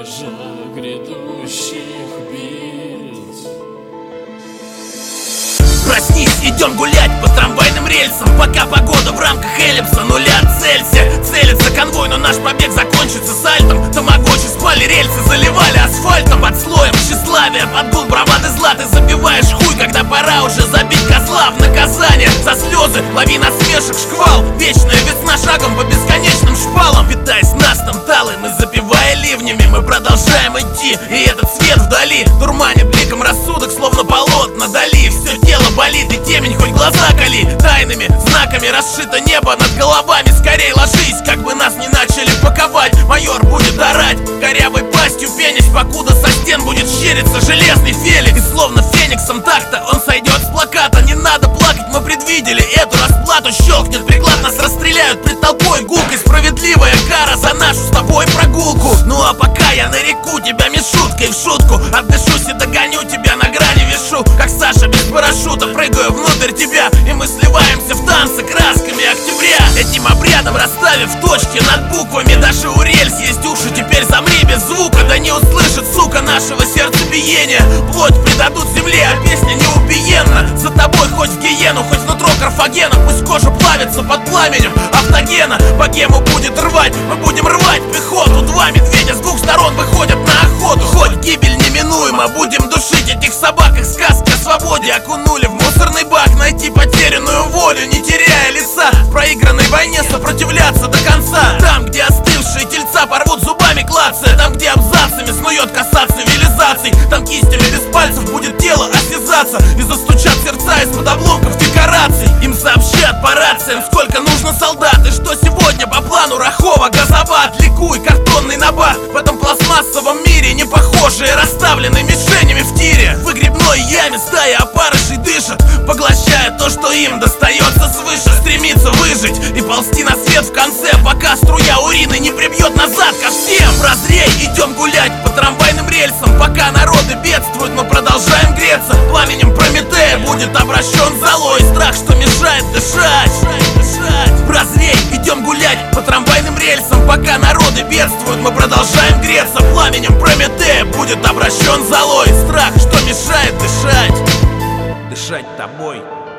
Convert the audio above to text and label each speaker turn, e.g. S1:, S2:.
S1: скрежет грядущих бит.
S2: Проснись, идем гулять по трамвайным рельсам, пока погода в рамках эллипса 0 Цельсия. Целится конвой, но наш побег закончится сальтом. Тамагочи спали рельсы, заливали асфальтом. Под слоем тщеславия, подгул бравады зла. Ты забиваешь хуй, когда пора уже забить козла. В наказание за слезы, лавина смешек, шквал. Вечная весна шагом по бесконечным шпалам. Питаясь настом-талым и запивая ливнями, мы продолжаем идти, и этот свет вдали дурманит бликом рассудок, словно полотна дали. Все тело болит и темень, хоть глаза кали. Тайными знаками расшито небо над головами. Скорей ложись, как бы нас не начали паковать. Майор будет орать, корявой пастью пенясь, покуда со стен будет щериться железный фелик. И словно фениксом так-то он сойдет с плаката. Не надо плакать, мы предвидели эту расплату. Щелкнет приклад, нас расстреляют пред толпой гулкой. Справедливая кара за нашу с тобой прогулку. Ну а пока я нареку тебя мишуткой в шутку. Отдышусь и догоню тебя, на грани вешу, как Саша без парашюта, прыгаю внутрь тебя. И мы сливаемся в танцы красками октября. Этим обрядом расставив точки над буквами. Даже у рельс есть уши, теперь замри без звука. Да не услышит, сука, нашего сердцебиения. Плоть предадут земле, а песня неубиенна. За тобой хоть в гиену, хоть внутро Карфагена. Пусть кожа плавится под пламенем автогена. Богему будет рвать, мы будем рвать пехоту. Два медведя с двух сторон выходят на охоту. Хоть гибель неминуема, будем душить этих собак. Их сказки о свободе окунули в мусорный бак. Найти потерянную волю, не теряя леса. В проигранной войне сопротивляться до конца. Там, где остывшие тельца порвут зубами клацая. Там, где абзацами снует коса цивилизаций. Там кистями без пальцев будет тело осязаться. И застучат сердца из-под обломков декораций. Им сообщат по рациям, сколько нужно солдат. И что сегодня по плану Рахова газоват. Ликуй, картонный набат в этом пластмассовом мире, не похожие, расставлены мишенями в тире. В выгребной яме стая опарышей дышат, поглощая то, что им достается свыше. Стремится выжить и ползти на свет в конце, пока струя урины не прибьет назад ко всем. Прозрей, идем гулять по трамвайным рельсам, пока народы бедствуют, мы продолжаем греться. Пламенем Прометея будет обращен золой страх, что мешает дышать. Прозрей, идем гулять по трамвайным рельсам, пока народы бедствуют, мы продолжаем греться. Пламенем Прометея будет обращен золой страх, что мешает дышать. Дышать тобой.